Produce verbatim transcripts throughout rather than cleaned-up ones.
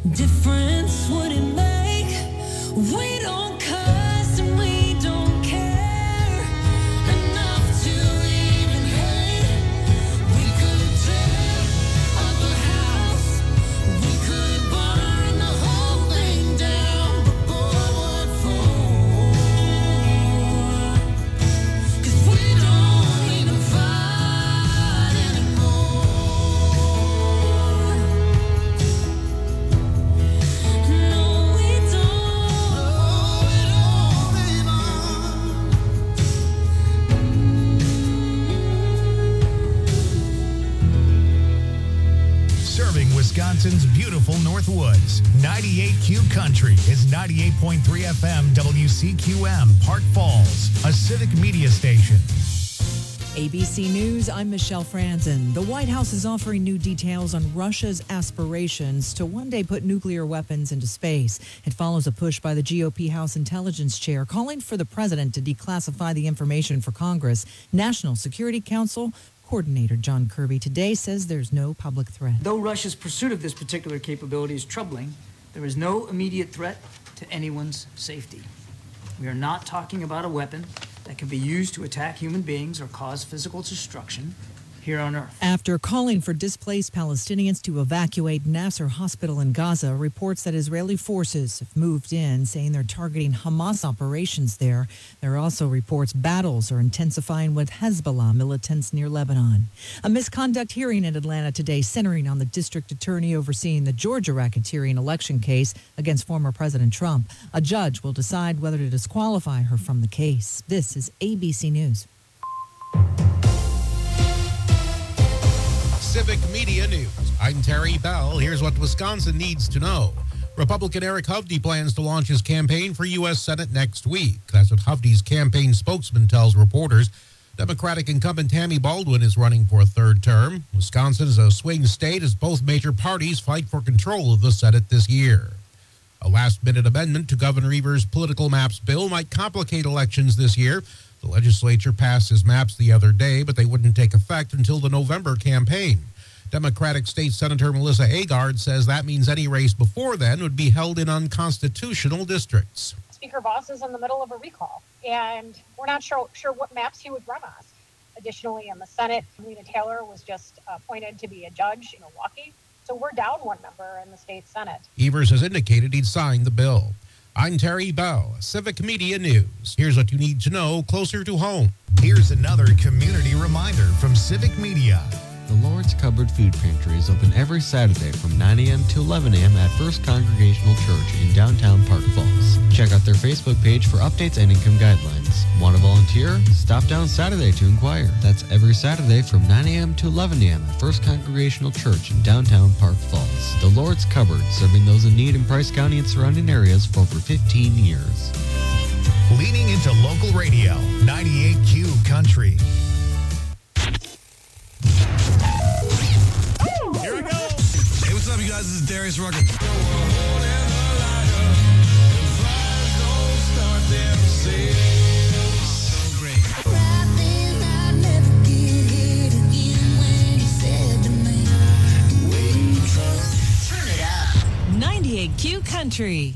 difference would it make? We don't cuss and we don't care enough to even hate. We could tear up a house, we could burn the whole thing down, but boy, what for? 'Cause we don't even fight anymore. No, we don't. Serving Wisconsin's beautiful North Woods. ninety-eight Q Country is ninety-eight point three F M W C Q M, Park Falls, a civic media station. A B C News, I'm Michelle Franzen. The White House is offering new details on Russia's aspirations to one day put nuclear weapons into space. It follows a push by the G O P House Intelligence Chair calling for the president to declassify the information for Congress. National Security Council Coordinator John Kirby today says there's no public threat. Though Russia's pursuit of this particular capability is troubling, there is no immediate threat to anyone's safety. We are not talking about a weapon that can be used to attack human beings or cause physical destruction here on Earth. After calling for displaced Palestinians to evacuate Nasser Hospital in Gaza, reports that Israeli forces have moved in, saying they're targeting Hamas operations there. There are also reports battles are intensifying with Hezbollah militants near Lebanon. A misconduct hearing in Atlanta today centering on the district attorney overseeing the Georgia racketeering election case against former President Trump. A judge will decide whether to disqualify her from the case. This is A B C News. Civic Media News. I'm Terry Bell. Here's what Wisconsin needs to know. Republican Eric Hovde plans to launch his campaign for U S Senate next week. That's what Hovde's campaign spokesman tells reporters. Democratic incumbent Tammy Baldwin is running for a third term. Wisconsin is a swing state as both major parties fight for control of the Senate this year. A last-minute amendment to Governor Evers' political maps bill might complicate elections this year. The legislature passed his maps the other day, but they wouldn't take effect until the November campaign. Democratic State Senator Melissa Agard says that means any race before then would be held in unconstitutional districts. Speaker Voss is in the middle of a recall, and we're not sure, sure what maps he would run us. Additionally, in the Senate, Lena Taylor was just appointed to be a judge in Milwaukee, so we're down one member in the state Senate. Evers has indicated he'd sign the bill. I'm Terry Bell, Civic Media News. Here's what you need to know closer to home. Here's another community reminder from Civic Media. The Lord's Cupboard Food Pantry is open every Saturday from nine a.m. to eleven a.m. at First Congregational Church in downtown Park Falls. Check out their Facebook page for updates and income guidelines. Want to volunteer? Stop down Saturday to inquire. That's every Saturday from nine a.m. to eleven a.m. at First Congregational Church in downtown Park Falls. The Lord's Cupboard, serving those in need in Price County and surrounding areas for over fifteen years. Leaning into local radio, ninety-eight Q Country. Here we go. Hey, what's up, you guys? This is Darius Rucker. So great. Turn it up. ninety-eight Q Country.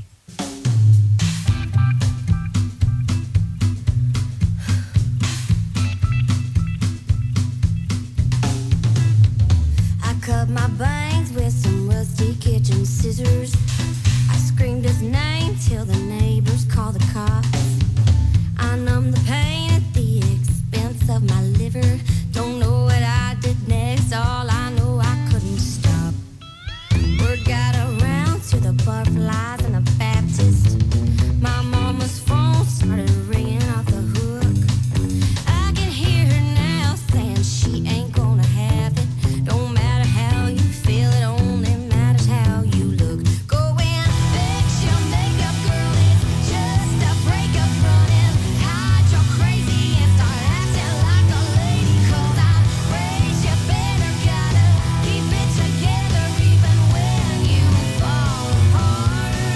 Cut my bangs with some rusty kitchen scissors. I screamed his name till the neighbors called the cops. I numbed the pain at the expense of my liver. Don't know what I did next, all I know I couldn't stop. Word got around to the butterflies and the Baptist. My mama's phone started ringing off the hook. I can hear her now saying she ain't gonna have it. Don't matter. Together even when you fall apart.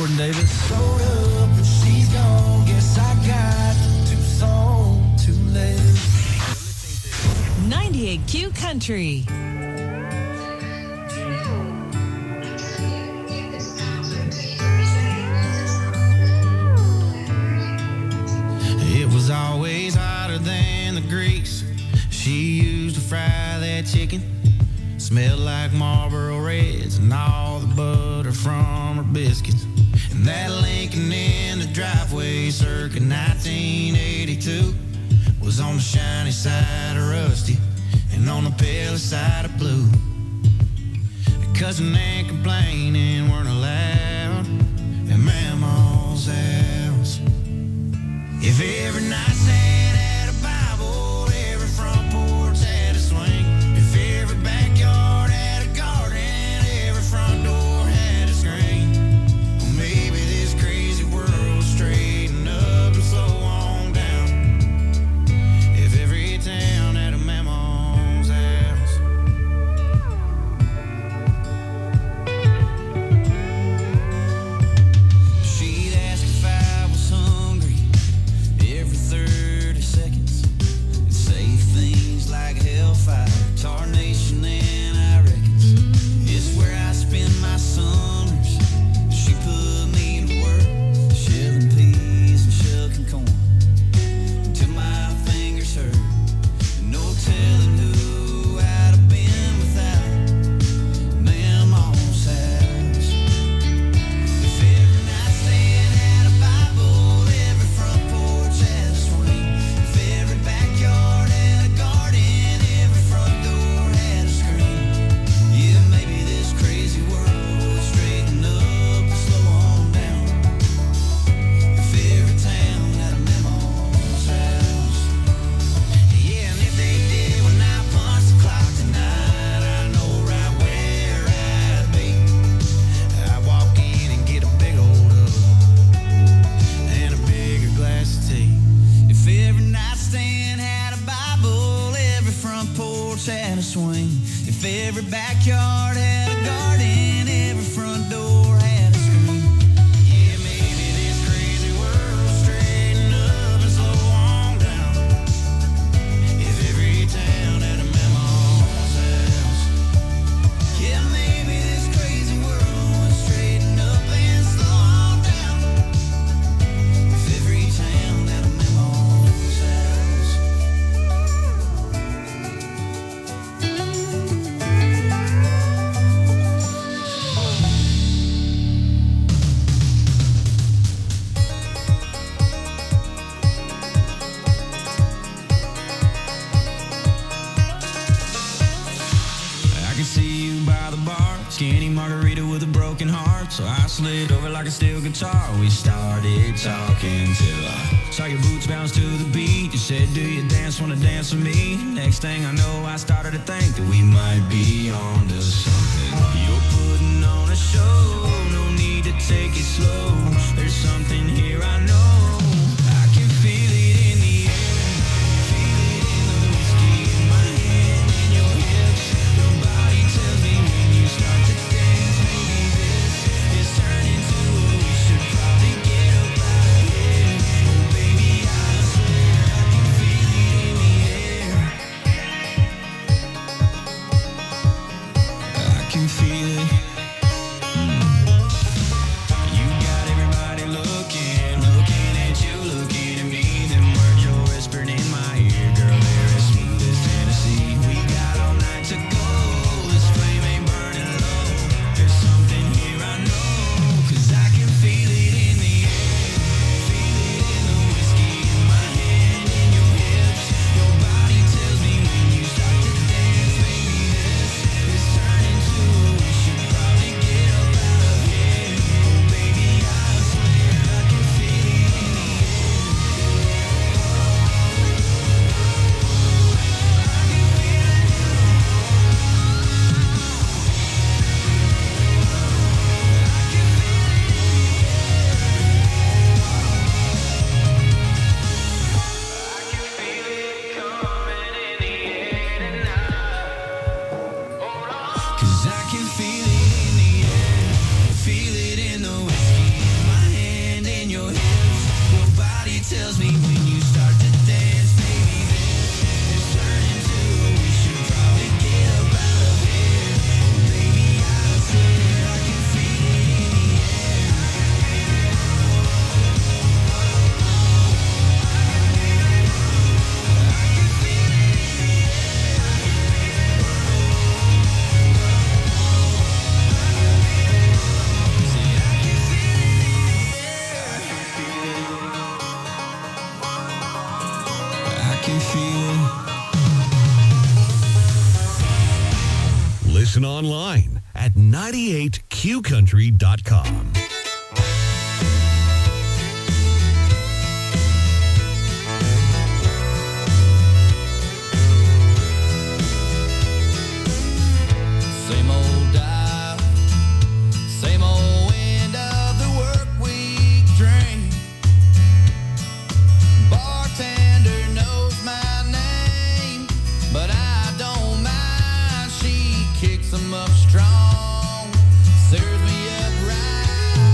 Jordan Davis. Load up and she's gone. Guess I got too soon to live. ninety-eight Q Country. It was always hotter than the grease she used to fry that chicken. Smelled like Marlboro Reds and all the butter from her biscuits. And that Lincoln in the driveway circa nineteen eighty-two was on the shiny side of rusty and on the pale side of blue. Cussing and complaining weren't allowed at Mama's house. If every night Santa had a Bible, every front porch had a swing. If every backyard had a garden, every front door had a screen. Well, maybe this crazy world would straighten up and slow on down. If every town had a Mama's house. She'd ask if I was hungry every thirty seconds and say things like hellfire, tarnation, and I reckons it's where I spend my summers. She put me to work, shelling peas and shucking corn till my fingers hurt. No telling who I'd have been without Mama's house. If every nightstand had a Bible, every front porch had a swing. If every backyard had a garden, every front door had a screen. Yeah, maybe this crazy world would straighten up and slow on down. If every town had a Mama's house. Yeah, and if they did when I punch the clock tonight, I know right where I'd be. I'd walk in and get a big old hug and a bigger glass of tea. If every nightstand had a Bible, every front porch had a swing. If every backyard had a garden, every front door had a screen. Yeah, maybe this crazy world would straighten up and slow on down. If every town had a Mama's house. Yeah, maybe this crazy world would straighten up and slow on down. If every town had a Mama's house. I can see you by the bar, skinny margarita with a broken heart. So I slid over like a steel guitar. We started talking till I saw your boots bounce to the beat. You said, do you dance, wanna dance with me? Next thing I know, I started to think that we might be on to something. You're putting on a show, no need to take it slow. There's something here I know. I can feel it in the air, feel it in the whiskey in my hand, in your hips. Your body tells me when you start to dance, maybe this is turning to what we should probably get up out of here. Oh baby, I swear I can feel it in the air. I can feel it. Mm. You Listen online at ninety-eight q country dot com. Same old dial, same old end of the work week drink. Bartender knows my name, but I don't mind. She kicks 'em up strong, serves me up right.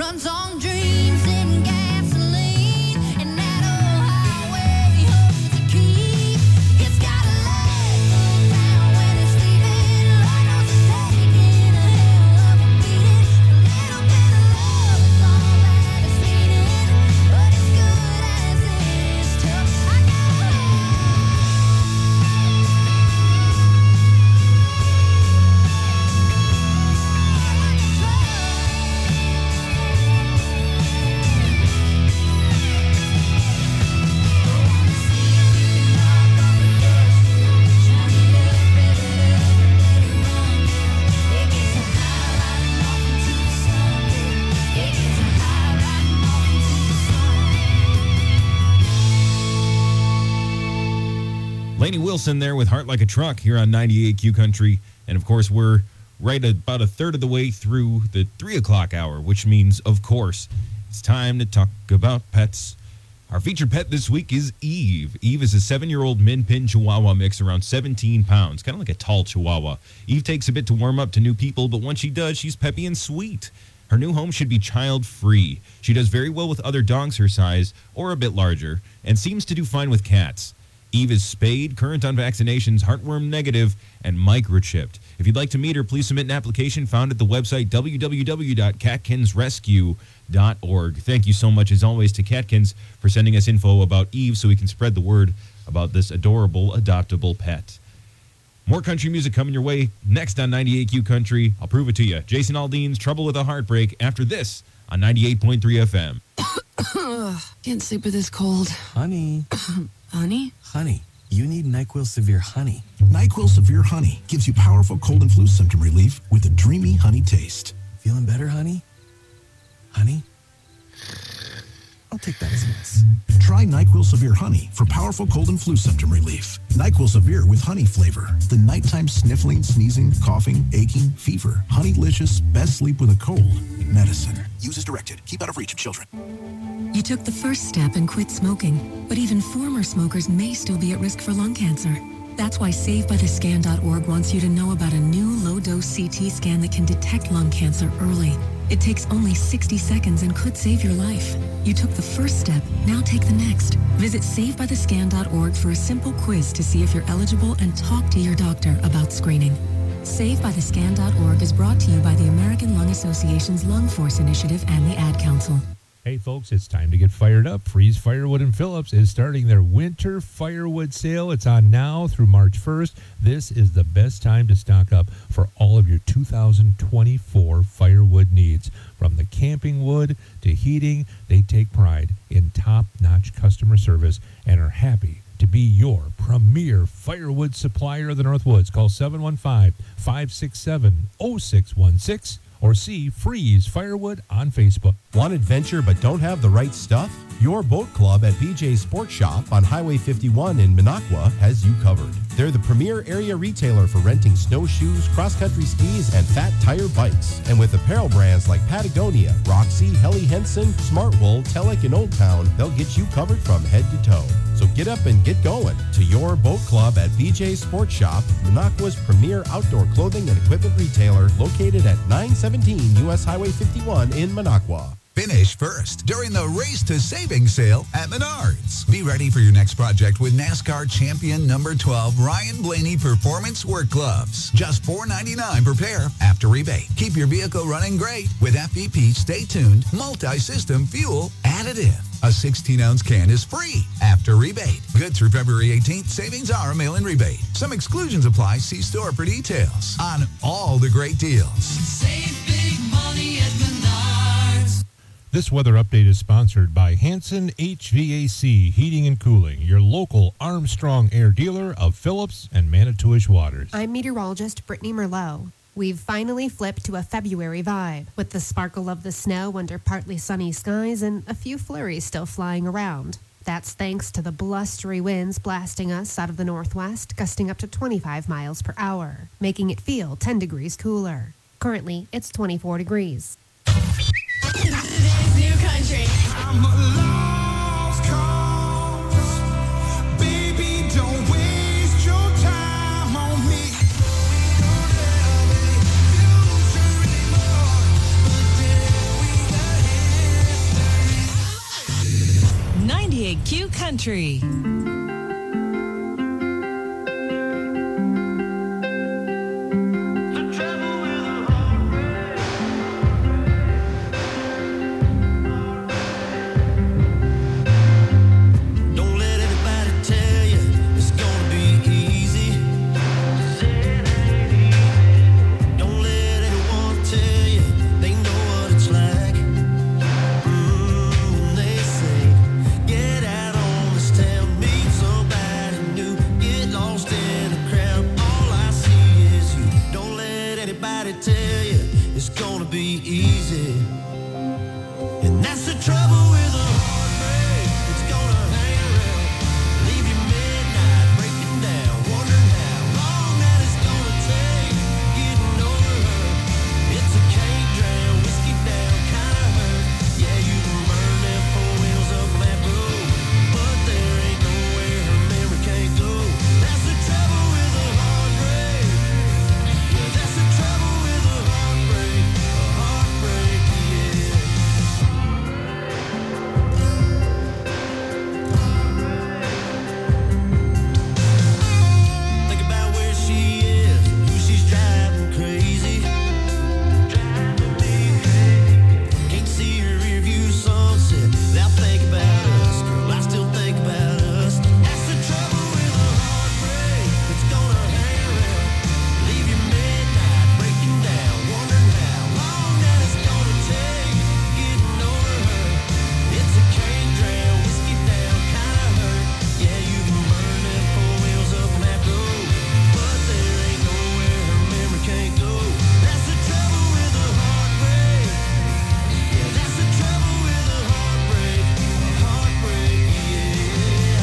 runs on dreams and gasoline, and that old highway hard to keep. It's got a leg down when it's leaving. Lord knows it's taking a hell of a beating. A little bit of love is all that it's needing, but it's good as it is tough. I know Lainey Wilson there with Heart Like a Truck here on ninety-eight Q Country. And of course, we're right about a third of the way through the three o'clock hour, which means, of course, it's time to talk about pets. Our featured pet this week is Eve. Eve is a seven-year-old Min Pin Chihuahua mix, around seventeen pounds, kind of like a tall Chihuahua. Eve takes a bit to warm up to new people, but once she does, she's peppy and sweet. Her new home should be child-free. She does very well with other dogs her size or a bit larger, and seems to do fine with cats. Eve is spayed, current on vaccinations, heartworm negative, and microchipped. If you'd like to meet her, please submit an application found at the website w w w dot catkins rescue dot org. Thank you so much, as always, to Catkins for sending us info about Eve so we can spread the word about this adorable, adoptable pet. More country music coming your way next on ninety-eight Q Country. I'll prove it to you. Jason Aldean's Trouble with a Heartbreak after this on ninety-eight point three F M. Can't sleep with this cold. Honey. Honey? Honey, you need NyQuil Severe Honey. NyQuil Severe Honey gives you powerful cold and flu symptom relief with a dreamy honey taste. Feeling better, honey? Honey? I'll take that as a yes. Try NyQuil Severe Honey for powerful cold and flu symptom relief. NyQuil Severe with honey flavor. The nighttime sniffling, sneezing, coughing, aching, fever. Honeylicious, best sleep with a cold. Medicine. Use as directed. Keep out of reach of children. You took the first step and quit smoking, but even former smokers may still be at risk for lung cancer. That's why save by the scan dot org wants you to know about a new low-dose C T scan that can detect lung cancer early. It takes only sixty seconds and could save your life. You took the first step, now take the next. Visit save by the scan dot org for a simple quiz to see if you're eligible and talk to your doctor about screening. save by the scan dot org is brought to you by the American Lung Association's Lung Force Initiative and the Ad Council. Hey folks, it's time to get fired up. Freeze Firewood in Phillips is starting their winter firewood sale. It's on now through March first. This is the best time to stock up for all of your two thousand twenty-four firewood needs. From the camping wood to heating, they take pride in top-notch customer service and are happy to be your premier firewood supplier of the Northwoods. Call seven one five, five six seven, zero six one six or see Freeze Firewood on Facebook. Want adventure but don't have the right stuff? Your boat club at B J's Sport Shop on Highway fifty-one in Minocqua has you covered. They're the premier area retailer for renting snowshoes, cross-country skis, and fat tire bikes. And with apparel brands like Patagonia, Roxy, Helly Hansen, Smartwool, Telek, and Old Town, they'll get you covered from head to toe. So get up and get going to your boat club at B J's Sport Shop, Minocqua's premier outdoor clothing and equipment retailer, located at nine seventeen U S Highway fifty-one in Minocqua. Finish first during the Race to Savings sale at Menards. Be ready for your next project with NASCAR champion number twelve Ryan Blaney Performance Work Gloves. Just four ninety-nine per pair after rebate. Keep your vehicle running great with F E P Stay Tuned Multi-System Fuel Additive. A sixteen ounce can is free after rebate. Good through February eighteenth. Savings are a mail-in rebate. Some exclusions apply. See store for details on all the great deals. Save big money at Menards. This weather update is sponsored by Hanson H V A C Heating and Cooling, your local Armstrong Air dealer of Phillips and Manitowish waters. I'm meteorologist Brittany Merlot. We've finally flipped to a February vibe, with the sparkle of the snow under partly sunny skies and a few flurries still flying around. That's thanks to the blustery winds blasting us out of the northwest, gusting up to twenty-five miles per hour, making it feel ten degrees cooler. Currently, it's twenty-four degrees. Today's new country. I'm a lost cause. Baby, don't waste your time on me. Q Country. Don't let anybody tell you it's gonna be easy. Don't let anyone tell you they know what it's like. Mm, they say, get out on this town, meet somebody new, get lost in a crowd. All I see is you. Don't let anybody tell you it's gonna be easy. And that's the trouble with a heartbreak. It's gonna hang around, leave you midnight, breaking down, wondering how long that it's gonna take getting over her. It's a can't drown, whiskey down kind of hurt. Yeah, you can burn them four wheels up on that road, but there ain't nowhere her memory can't go. That's the trouble with a heartbreak. Yeah, that's the trouble with a heartbreak. A heartbreak, yeah. Think about where she is, who she's driving crazy. Can't see her rearview sunset without thinking about us. Girl, I still think about us. That's the trouble with a heartbreak. It's gonna hang around, leave you midnight, breaking down, wondering how long that it's gonna take getting over her. It's a can't drown, whiskey down kind of hurt. Yeah, you can burn them four wheels up on that road, but there ain't nowhere her memory can't go. That's the trouble with a heartbreak. Yeah, that's the trouble with a heartbreak. A heartbreak, yeah.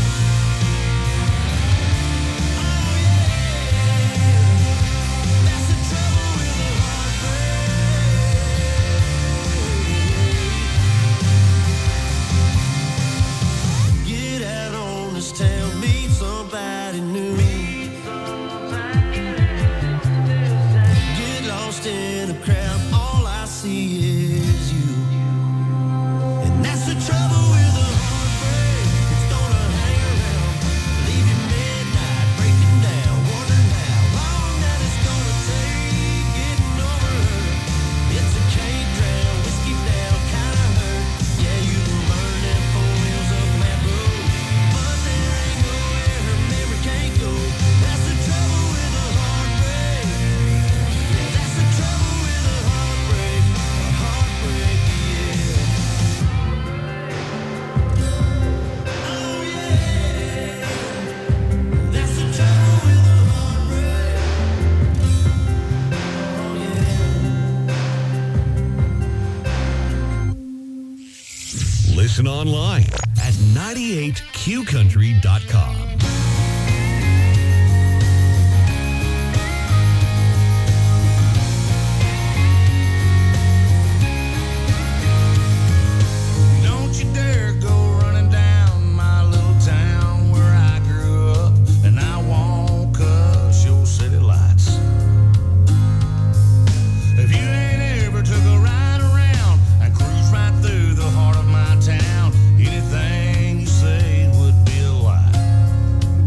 Oh yeah. That's the trouble with a heartbreak. Get out on this town, meet somebody new. Get lost in a crowd, all I see is you. And that's the trouble with a heartbreak. It's gonna hang around, leave you midnight, breaking down, wondering how long that it's gonna take getting over her. It's a can't drown, whiskey down kind of hurt. Yeah, you can burn them four wheels up on that road, but there ain't nowhere her memory can't go. That's the trouble with a heartbreak. Yeah, that's the trouble with a heartbreak. A heartbreak, yeah. Oh yeah. That's the trouble with a heartbreak. Oh yeah. Listen online at ninety-eight q country dot com. Don't you dare go running down my little town where I grew up, and I won't cuss your city lights. If you ain't ever took a ride around and cruise right through the heart of my town, anything you say would be a lie.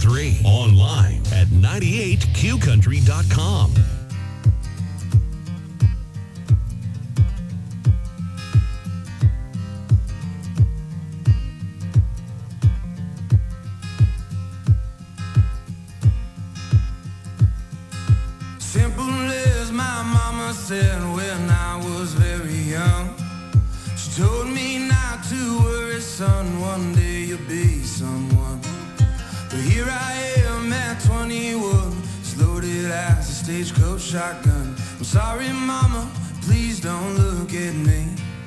three. Online at ninety-eight q country dot com. Simple as my mama said when I was very young. She told me not to worry, son, one day you'll be someone. But here I am at twenty-one, as loaded as a stagecoach shotgun. I'm sorry, mama, please don't look at me.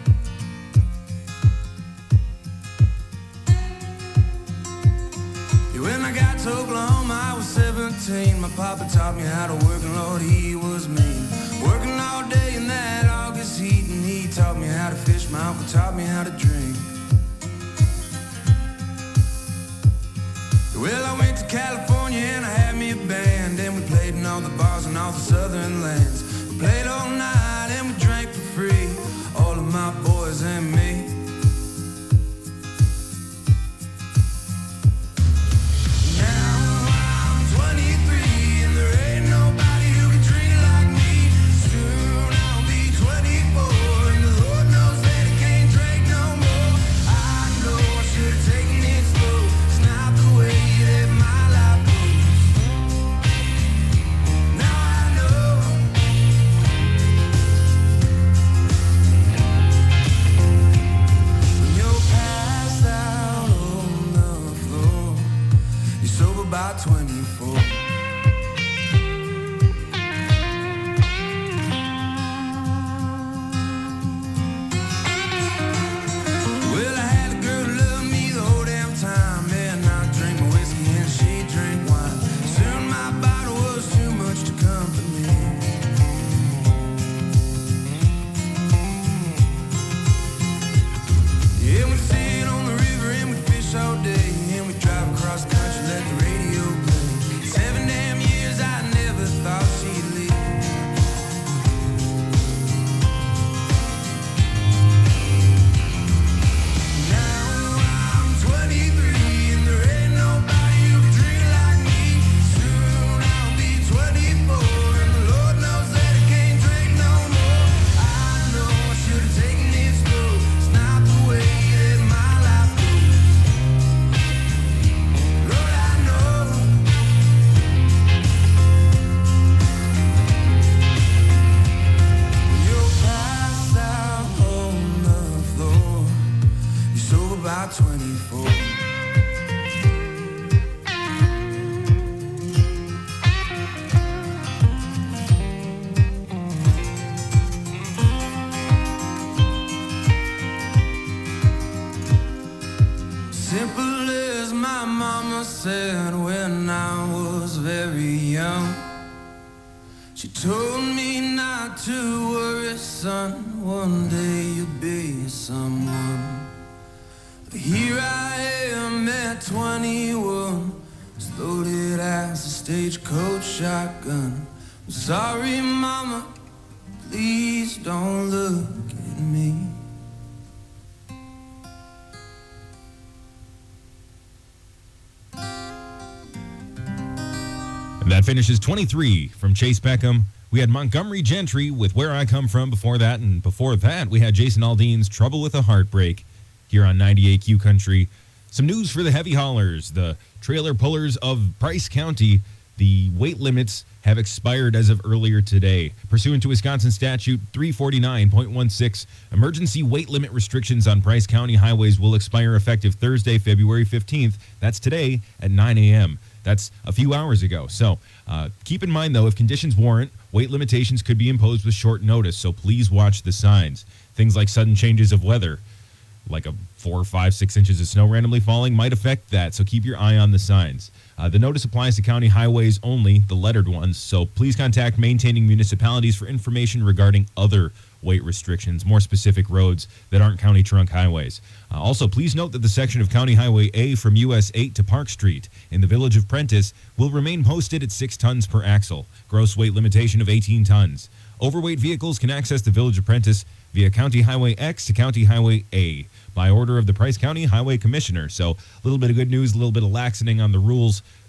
Yeah, when I got to Oklahoma, I was seventeen. My papa taught me how to work, and Lord, he was mean. Working all day in that August heat, and he taught me how to fish. My uncle taught me how to drink. Well, I went to California and I had me a band, and we played in all the bars and all the southern lands. We played all night and we drank for free, all of my boys and me. Now I'm twenty-three and there ain't nobody who can treat it like me. Soon I'll be twenty-four and the Lord knows that I can't drink no more. I know I should have taken it slow. It's not the way that my life goes. Now I know. When you're passed out on the floor, you're sober by twenty-four. Well, I had a girl who loved me the whole damn time, and I drink my whiskey and she drink wine. Soon my bottle was too much to comfort me. Yeah, we sit on the river and we fish all day, and we drive across country, let the radio play. Seven damn years, I never thought she'd leave. Now I'm twenty-three and there ain't nobody who can drink like me. Soon I'll be twenty-four and the Lord knows that I can't drink no more. I know I should have taken it slow. It's not the way that my life goes. Lord, I know. When you're passed out on the floor, you're sober by twenty-four. Simple as my mama said when I was very young. She told me not to worry, son, one day you'll be someone. But here I am at twenty-one, as loaded as a stagecoach shotgun. I'm sorry, mama, please don't look at me. And that finishes twenty-three from Chase Beckham. We had Montgomery Gentry with Where I Come From before that, and before that we had Jason Aldean's Trouble with a Heartbreak here on ninety-eight Q Country. Some news for the heavy haulers, the trailer pullers of Price County. The weight limits have expired as of earlier today. Pursuant to Wisconsin Statute three forty-nine point one six, emergency weight limit restrictions on Price County highways will expire effective Thursday, February fifteenth. That's today at nine a.m. That's a few hours ago. So uh, keep in mind, though, if conditions warrant, weight limitations could be imposed with short notice. So please watch the signs. Things like sudden changes of weather, like a four, five, six inches of snow randomly falling, might affect that. So keep your eye on the signs. Uh, the notice applies to county highways only, the lettered ones. So please contact maintaining municipalities for information regarding other weight restrictions, more specific roads that aren't county trunk highways. Uh, also, please note that the section of County Highway A from U S eight to Park Street in the village of Prentice will remain posted at six tons per axle. Gross weight limitation of eighteen tons. Overweight vehicles can access the village of Prentice via County Highway X to County Highway A by order of the Price County Highway Commissioner. So a little bit of good news, a little bit of laxening on the rules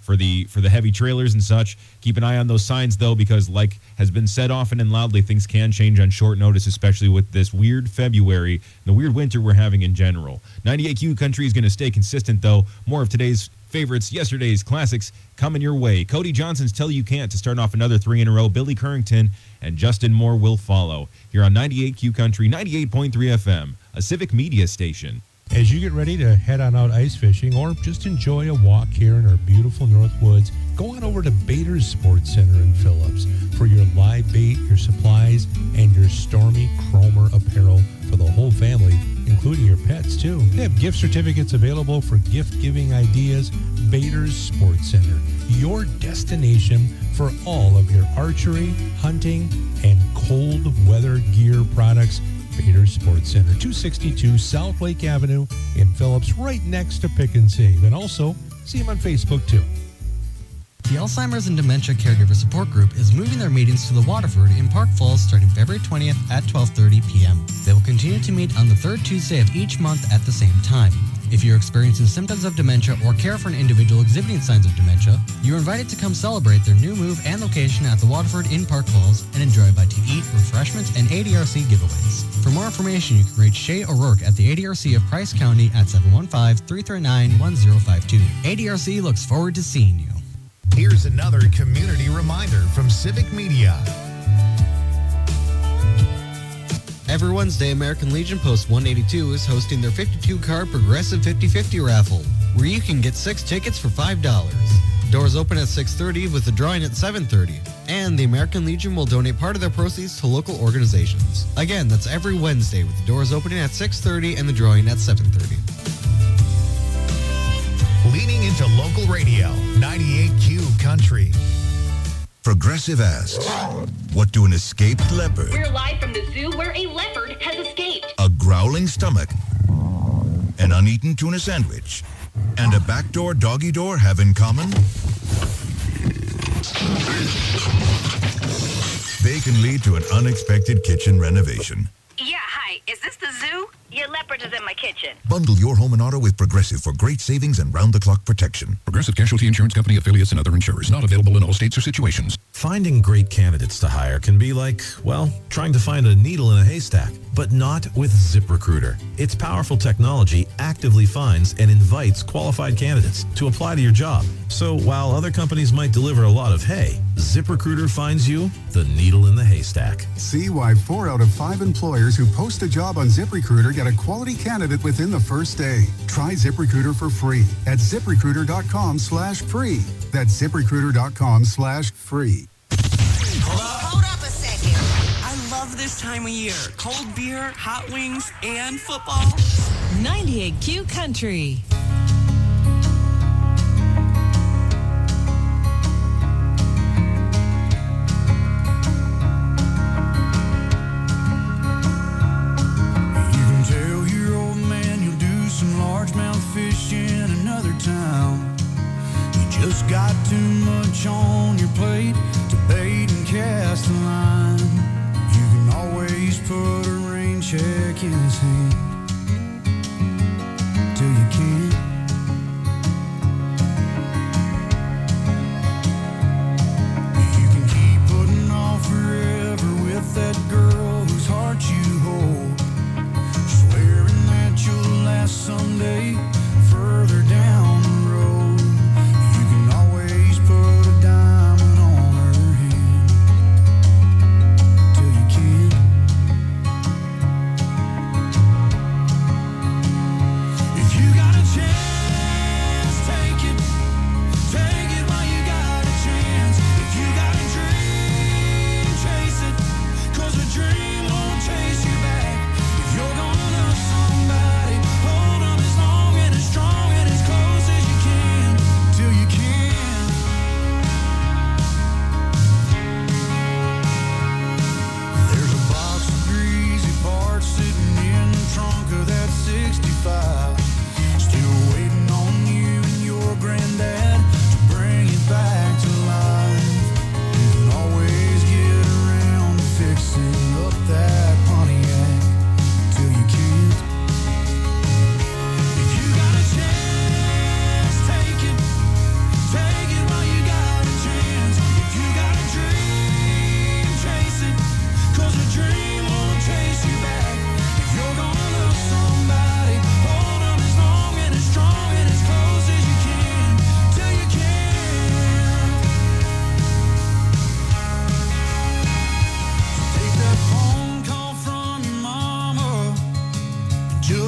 for the for the heavy trailers and such. Keep an eye on those signs, though, because like has been said often and loudly, things can change on short notice, especially with this weird February and the weird winter we're having in general. ninety-eight Q Country is going to stay consistent, though. More of today's favorites, yesterday's classics, coming your way. Cody Johnson's Tell You Can't to start off another three in a row. Billy Currington and Justin Moore will follow here on ninety-eight Q Country, ninety-eight point three F M, a Civic Media station. As you get ready to head on out ice fishing or just enjoy a walk here in our beautiful North Woods, go on over to Bader's Sports Center in Phillips for your live bait, your supplies, and your Stormy Cromer apparel for the whole family, including your pets, too. They have gift certificates available for gift-giving ideas. Bader's Sports Center, your destination for all of your archery, hunting, and cold weather gear products. Bader's Sports Center, two sixty-two South Lake Avenue in Phillips, right next to Pick and Save. And also, see them on Facebook, too. The Alzheimer's and Dementia Caregiver Support Group is moving their meetings to the Waterford in Park Falls starting February twentieth at twelve thirty p.m. They will continue to meet on the third Tuesday of each month at the same time. If you're experiencing symptoms of dementia or care for an individual exhibiting signs of dementia, you're invited to come celebrate their new move and location at the Waterford in Park Falls and enjoy bite-to-eat, refreshments, and A D R C giveaways. For more information, you can reach Shay O'Rourke at the A D R C of Price County at seven one five, three three nine, one zero five two. A D R C looks forward to seeing you. Here's another community reminder from Civic Media. Every Wednesday, American Legion Post one eighty-two is hosting their fifty-two card Progressive fifty fifty raffle, where you can get six tickets for five dollars. Doors open at six thirty with the drawing at seven thirty. And the American Legion will donate part of their proceeds to local organizations. Again, that's every Wednesday with the doors opening at six thirty and the drawing at seven thirty. Leaning into local radio, ninety-eight Q Country. Progressive asks, what do an escaped leopard, We're live from the zoo where a leopard has escaped. a growling stomach, an uneaten tuna sandwich, and a backdoor doggy door have in common? They can lead to an unexpected kitchen renovation. Yeah, hi. Is this the zoo? Your leopard is in my kitchen. Bundle your home and auto with Progressive for great savings and round-the-clock protection. Progressive Casualty Insurance Company affiliates and other insurers. Not available in all states or situations. Finding great candidates to hire can be like, well, trying to find a needle in a haystack, but not with ZipRecruiter. Its powerful technology actively finds and invites qualified candidates to apply to your job. So while other companies might deliver a lot of hay, ZipRecruiter finds you the needle in the haystack. See why four out of five employers who post a job on ZipRecruiter get a quality candidate within the first day. Try ZipRecruiter for free at ZipRecruiter.com slash free. That's ZipRecruiter.com slash free. Hold up. Hold up a second. I love this time of year. Cold beer, hot wings, and football. ninety-eight Q Country. Just got too much on your plate to bait and cast a line. You can always put a rain check in his hand till you can't. You can keep putting off forever with that girl whose heart you hold, swearing that you'll last someday further down the road.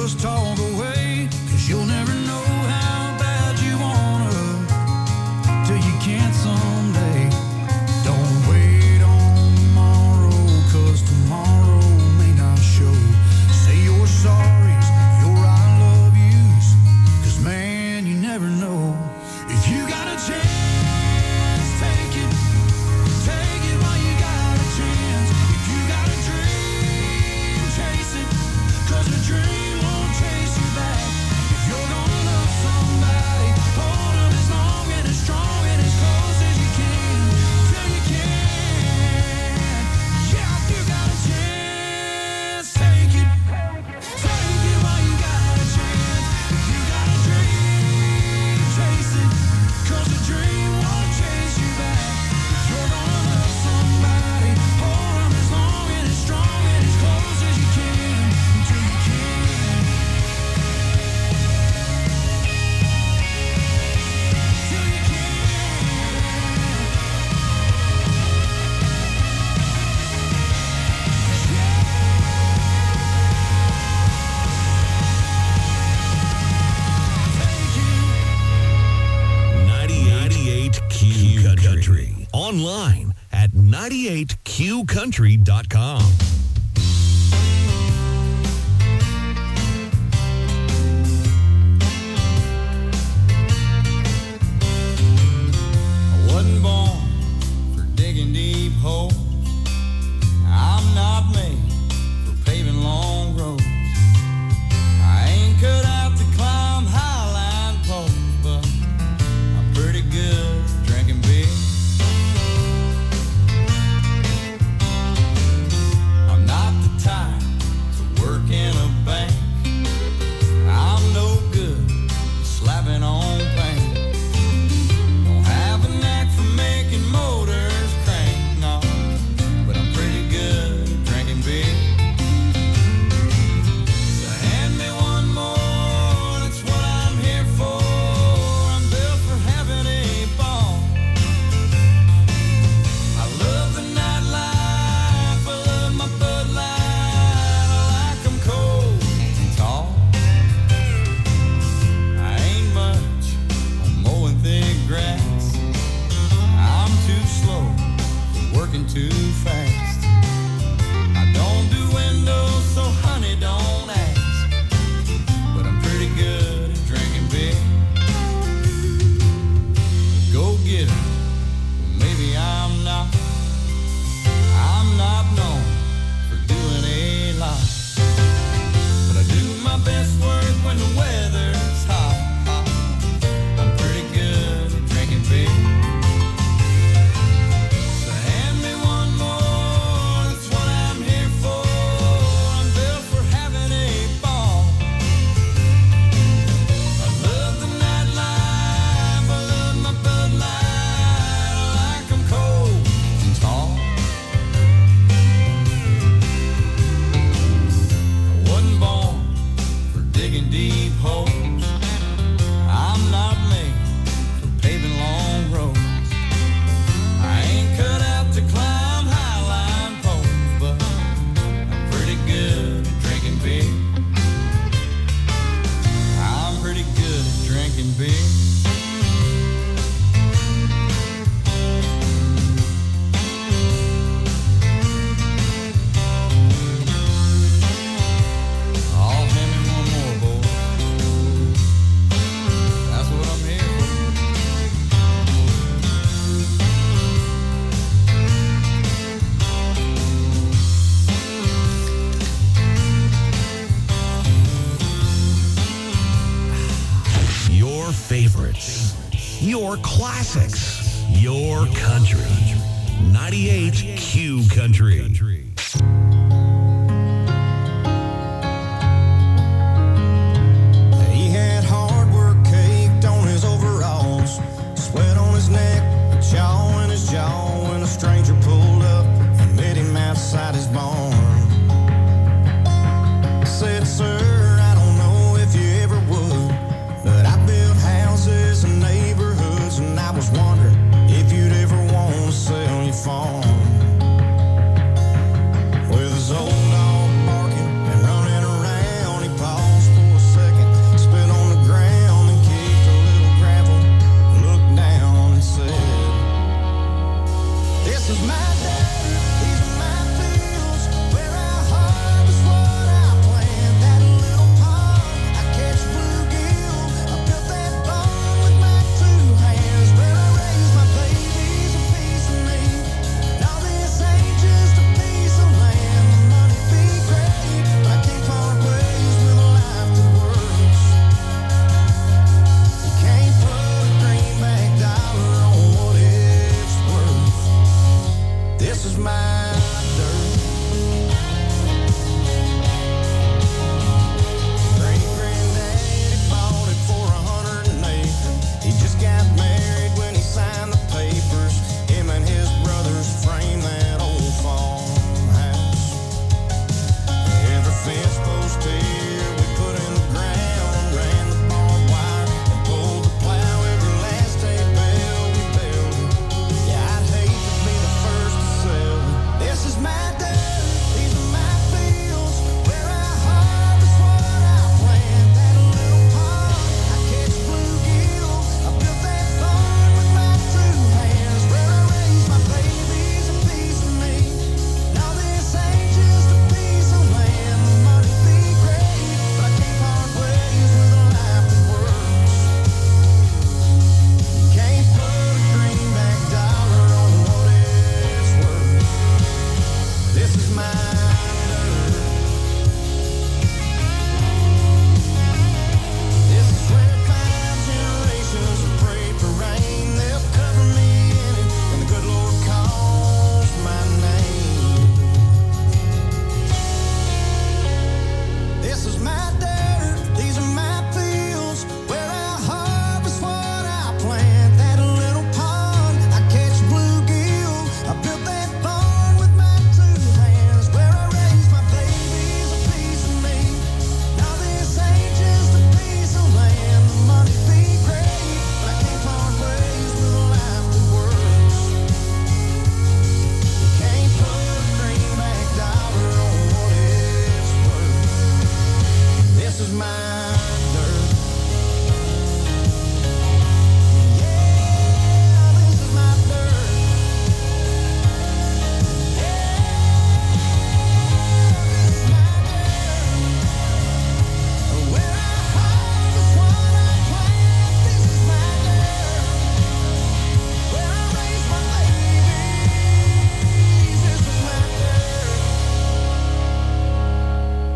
just talk away, 'cause you'll never know how bad you wanna till you can't someday. Don't wait on tomorrow, 'cause tomorrow may not show. Say your sorries, your I love yous, 'cause man, you never know. If you got a chance, take it. Take it while you got a chance. If you got a dream, chase it, 'cause a dream won't chase you back. If you're gonna love somebody, hold them as long and as strong and as close as you can, till you can. Yeah, if you got a chance, take it. Take it while you got a chance. If you got a dream, chase it, 'cause a dream won't chase you back. If you're gonna love somebody, hold them as long and as strong and as close as you can, until you can. Till you can. ninety-eight Q Country. Online at ninety-eight q country dot com. I wasn't born for digging deep holes. I'm not made for paving long roads. I ain't cut out to climb highline poles, but I'm pretty good at drinking beer. I'm not the type to work in a bank. I'm no good at slapping on paint. Don't have a knack for making motors crank, no, but I'm pretty good at drinking beer. So hand me one more, that's what I'm here for. I'm built for having a ball. I love the nightlife, I love my Bud Light. I like 'em cold and tall. I ain't much on mowing thick grass. I'm too slow for working too fast. I don't do windows, so honey, don't ask. But I'm pretty good at drinking beer. Go get her. Maybe I'm not. I'm not known for doing a lot. But I do my best work when the weather's hot. hot. I'm pretty good at drinking beer. So hand me one more, that's what I'm here for. I'm built for having a ball. I love the nightlife, I love my Bud Light. I like 'em cold and tall. I wasn't born for digging deep holes. I'm not made for paving long roads. I ain't cut out to climb highline poles, but I'm pretty good at drinking beer. I'm pretty good at drinking beer. Oh, hand me one more, boy. That's what I'm here for. Your favorites, your classics, your country. ninety-eight Q Country. He had hard work caked on his overalls, sweat on his neck, a chaw in his jaw, when a stranger pulled up and met him outside his barn. Said, sir, I don't know if you ever would, but I built houses and neighborhoods, and I was wondering if you'd ever want to sell your farm.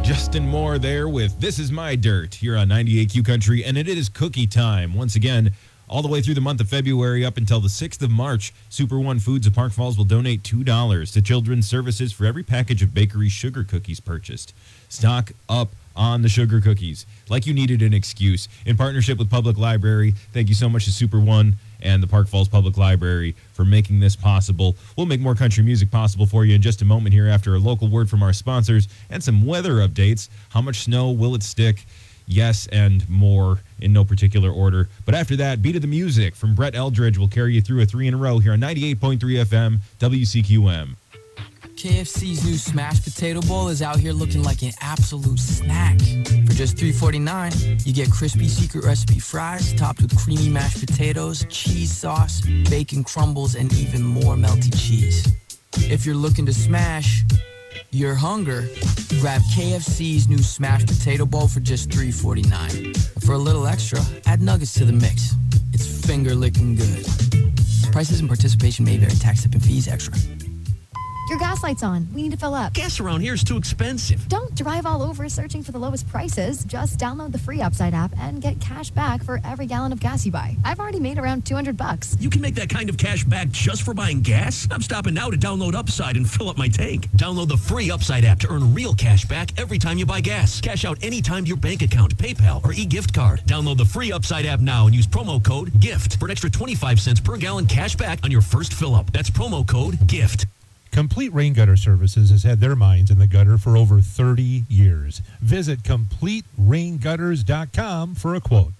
Justin Moore there with This Is My Dirt here on ninety-eight Q Country, and it is cookie time. Once again, all the way through the month of February up until the sixth of March, Super One Foods of Park Falls will donate two dollars to Children's Services for every package of bakery sugar cookies purchased. Stock up on the sugar cookies like you needed an excuse. In partnership with Public Library, thank you so much to Super One and the Park Falls Public Library for making this possible. We'll make more country music possible for you in just a moment here after a local word from our sponsors and some weather updates. How much snow will it stick? Yes, and more in no particular order. But after that, Beat of the Music from Brett Eldridge will carry you through a three in a row here on ninety-eight point three F M, W C Q M. K F C's new smashed potato bowl is out here looking like an absolute snack. For just three forty-nine, you get crispy secret recipe fries topped with creamy mashed potatoes, cheese sauce, bacon crumbles, and even more melty cheese. If you're looking to smash your hunger, grab K F C's new smashed potato bowl for just three forty-nine. For a little extra, add nuggets to the mix. It's finger-licking good. Prices and participation may vary. Tax, tip, and fees extra. Your gas light's on. We need to fill up. Gas around here is too expensive. Don't drive all over searching for the lowest prices. Just download the free Upside app and get cash back for every gallon of gas you buy. I've already made around two hundred bucks. You can make that kind of cash back just for buying gas? I'm stopping now to download Upside and fill up my tank. Download the free Upside app to earn real cash back every time you buy gas. Cash out anytime to your bank account, PayPal, or e-gift card. Download the free Upside app now and use promo code GIFT for an extra twenty-five cents per gallon cash back on your first fill up. That's promo code GIFT. Complete Rain Gutter Services has had their minds in the gutter for over thirty years. Visit complete rain gutters dot com for a quote.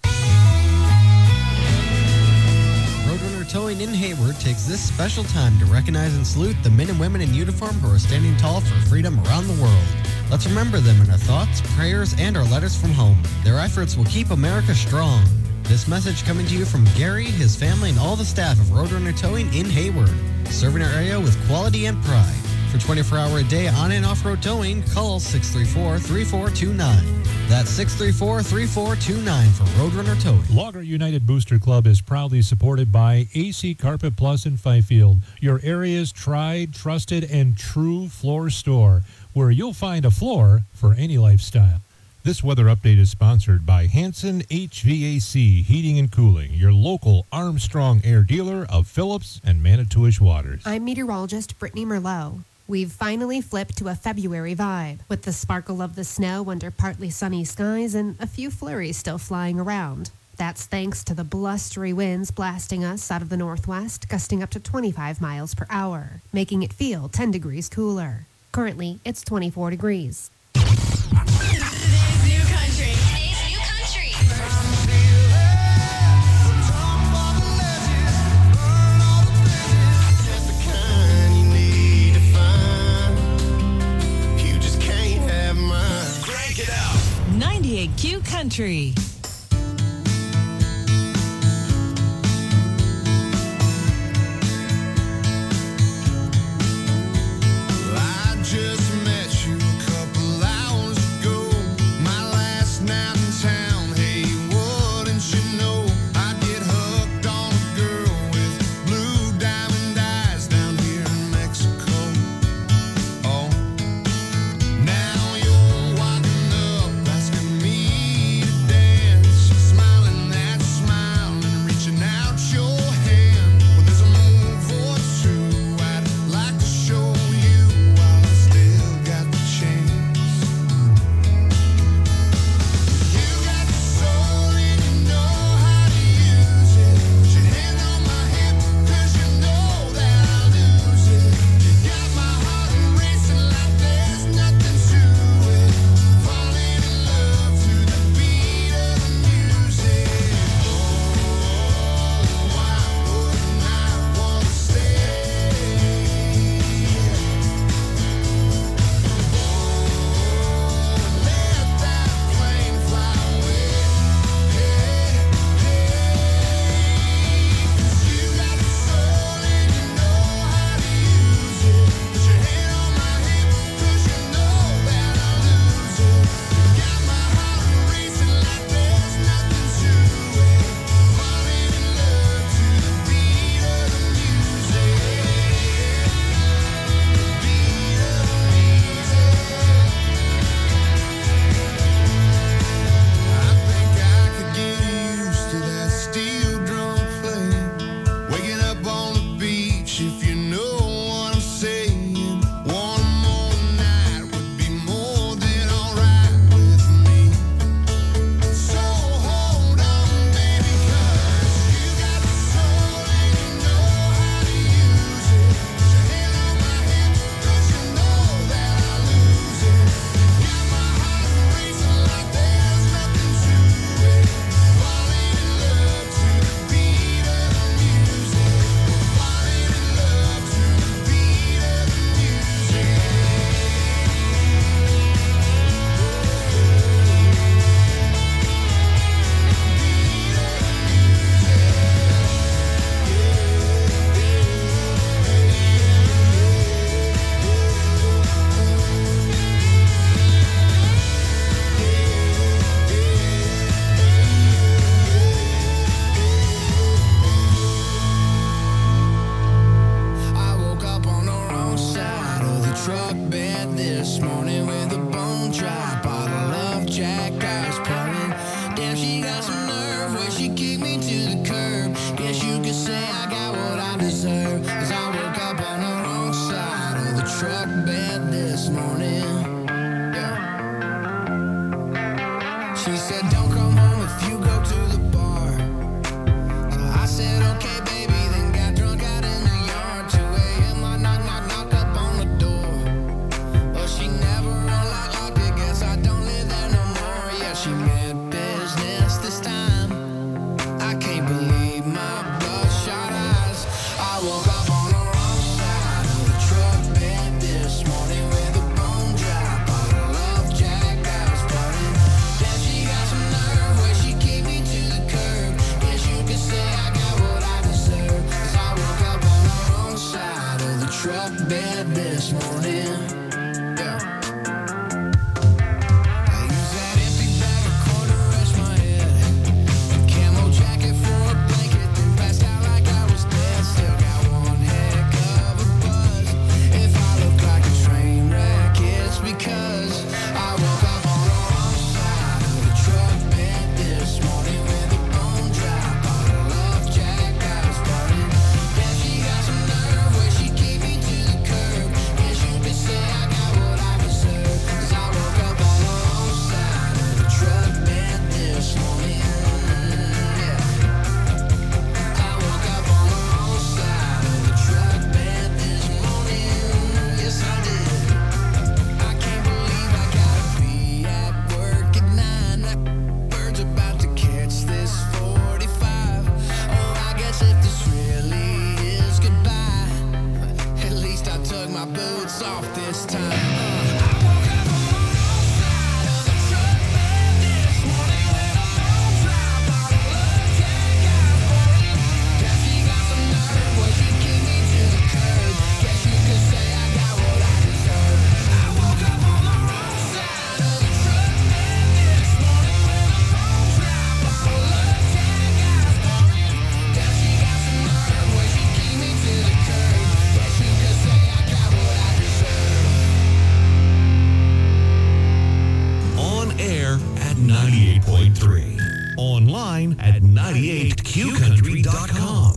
Roadrunner Towing in Hayward takes this special time to recognize and salute the men and women in uniform who are standing tall for freedom around the world. Let's remember them in our thoughts, prayers, and our letters from home. Their efforts will keep America strong. This message coming to you from Gary, his family, and all the staff of Roadrunner Towing in Hayward, serving our area with quality and pride. For twenty-four hour a day on and off-road towing, call six three four, three four two nine. That's six three four, three four two nine for Roadrunner Towing. Logger United Booster Club is proudly supported by A C Carpet Plus in Fifield, your area's tried, trusted, and true floor store, where you'll find a floor for any lifestyle. This weather update is sponsored by Hanson H V A C Heating and Cooling, your local Armstrong Air dealer of Phillips and Manitowish Waters. I'm meteorologist Brittany Merlot. We've finally flipped to a February vibe, with the sparkle of the snow under partly sunny skies and a few flurries still flying around. That's thanks to the blustery winds blasting us out of the northwest, gusting up to twenty-five miles per hour, making it feel ten degrees cooler. Currently, it's twenty-four degrees. ninety-eight Q Country. I just met you a couple hours ago. My last night in town. Hey, wouldn't you know I get hooked on a girl with blue diamond eyes down here in Mexico. Oh, now you're walking up asking me to dance. She said, don't come home if you go to the bar. So I said, okay, baby, then got drunk out in the yard. two a.m. I knock, knock, knock up on the door. But she never unlocked, locked it. Guess I don't live there no more. Yeah, she meant business this time. I can't believe my bloodshot eyes. I woke up on the wrong side of the truck bed this morning with a bone dry bottle of Jack I was burning. Then she got some nerve where she kicked me to the curb. Guess you could say I got what I deserve. 'Cause I woke up on the wrong side of the truck bed this morning. Yeah. I used that empty bag of corn to rest my head. A camo jacket for a blanket, then passed out like I was dead. Still got one heck of a buzz. If I look like a train wreck, it's because I woke up on the wrong side of the truck bed this morning with a bone dry bottle of Jack I was burning. Then she got some nerve where she kicked me to the curb. Guess you could say I got what I deserve. 'Cause I woke up on the wrong side of the truck bed this morning. Yeah. I woke up on the wrong side of the truck bed this morning. Yes, I did. I can't believe I gotta be at work at nine. Bird's about to catch this forty-five. Oh, I guess if this really is goodbye, at least I took my boots off this time. I woke up on the wrong side of the truck bed this morning with a bone dry bottle of Jack I was burning. Guess she got some nerve where she kicked me to the curb. Guess you could say I got what I deserve. I woke up on the wrong side of the truck bed this morning with a bone dry bottle of Jack I was burning. Guess she got some nerve where she kicked me to the curb. Guess you could say I got what I deserve. On air at ninety-eight point three. Online at ninety-eight q country dot com.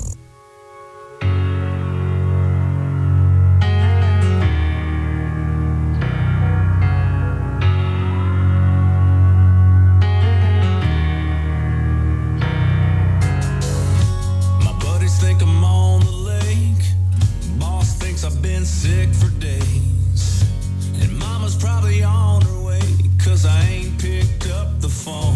My buddies think I'm on the lake. Boss thinks I've been sick for days. And mama's probably on her way, 'cause I ain't picked up the phone.